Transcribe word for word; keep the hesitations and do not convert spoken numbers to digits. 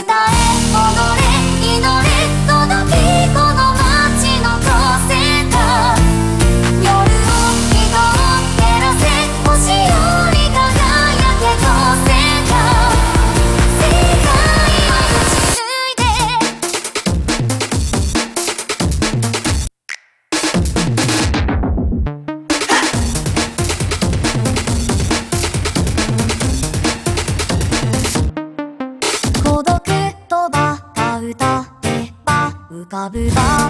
祈れ届きこの街の光線が夜を人を照らせ星より輝け光線が世界を打ち継いで孤独とばか歌えば浮かぶば